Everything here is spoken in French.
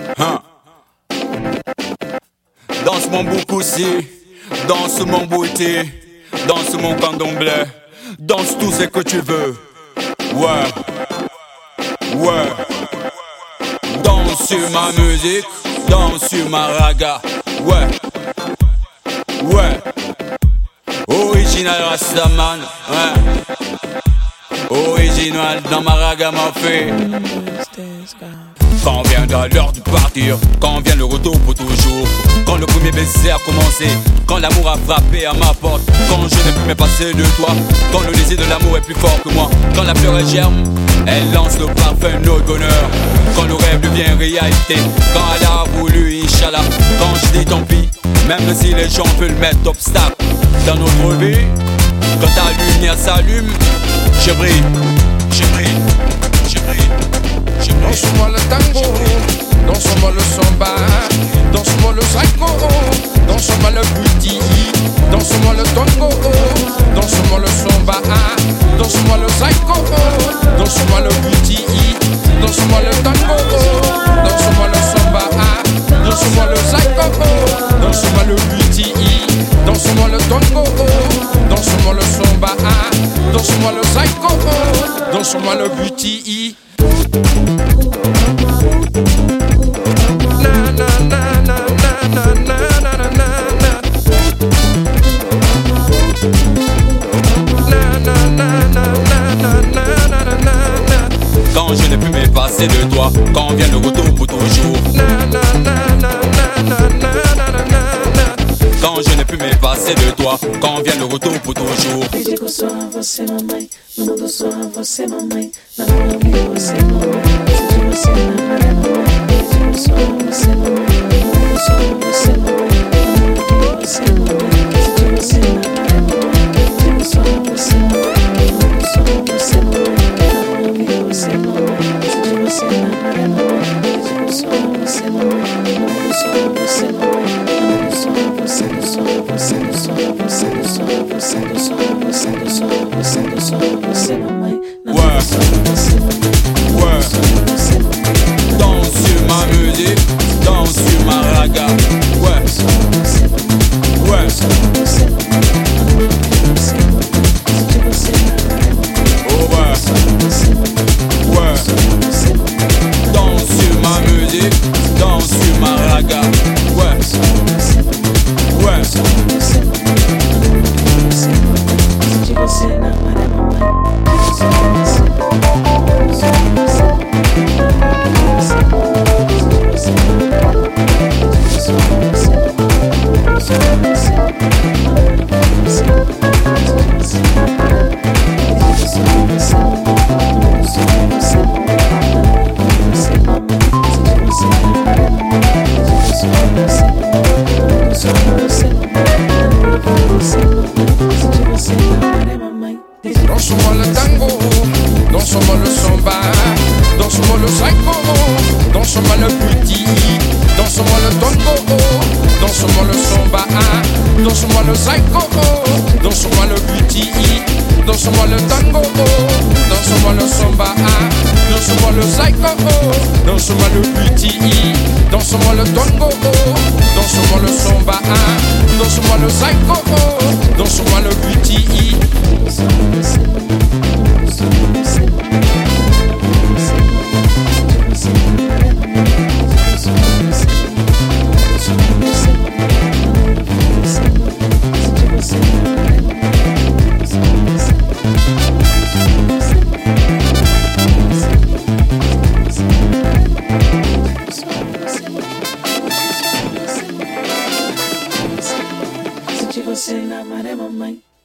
Hein. Danse mon boucoussi, danse mon beauté, danse mon candomblé, danse tout ce que tu veux. Ouais, ouais. Danse sur ma musique, danse sur ma raga. Ouais, ouais. Original Rastaman, ouais. Original dans ma raga m'a fait. Quand viendra l'heure de partir, quand vient le retour pour toujours, quand le premier baiser a commencé, quand l'amour a frappé à ma porte, quand je n'ai plus me passer de toi, quand le désir de l'amour est plus fort que moi, quand la fleur est germe, elle lance le parfum de notre bonheur, quand le rêve devient réalité, quand elle a voulu, Inch'Allah, quand je dis tant pis, même si les gens veulent mettre obstacle dans notre vie, quand ta lumière s'allume, je brille, je brille, je brille. Danse-moi le tango, danse-moi le samba, danse-moi le psycho, danse-moi le booty, danse-moi le tango, danse-moi le samba, danse-moi le psycho, danse-moi le booty, danse-moi le tango, danse-moi le samba, danse-moi le psycho, danse-moi le booty, danse-moi le tango, danse-moi le samba, danse-moi le psycho, danse-moi le booty. Quand je n'ai plus me passer de toi, quand vient le retour pour toujours. Quand je n'ai plus me passer de toi, quand vient le retour pour toujours. Eu digo só a você, mamãe, no mundo só a você, mamãe, na rua eu vi você, mamãe, de você na maré, mamãe, eu digo só a você, mamãe, no mundo só a você, mamãe, na rua eu vi você, mamãe, de você na maré, mamãe, eu digo só a você, mamãe, no mundo só a você, mamãe, na rua eu vi você, mamãe, de você na maré, mamãe, eu digo só a você, mamãe, no mundo só a você, mamãe, no mundo só a você, só a você, só a você, só a você, só a você, só a você, mamãe. Ouais, ouais. Danse sur ma musique, danse sur ma raga. Ouais, ouais. Oh ouais, ouais. Danse sur ma musique, danse sur ma raga. Ouais, ouais. De você na maré, mamãe. Danse-moi le tango, danse-moi le samba, danse-moi le psycho, danse-moi le booty, danse-moi le tango, danse-moi le samba, danse-moi le psycho, danse-moi le booty, danse-moi le tango, danse-moi le samba, danse-moi le psycho, danse-moi le booty, danse-moi le tango, danse-moi le samba, danse-moi le psycho, danse-moi le booty. De você na maré, mamãe.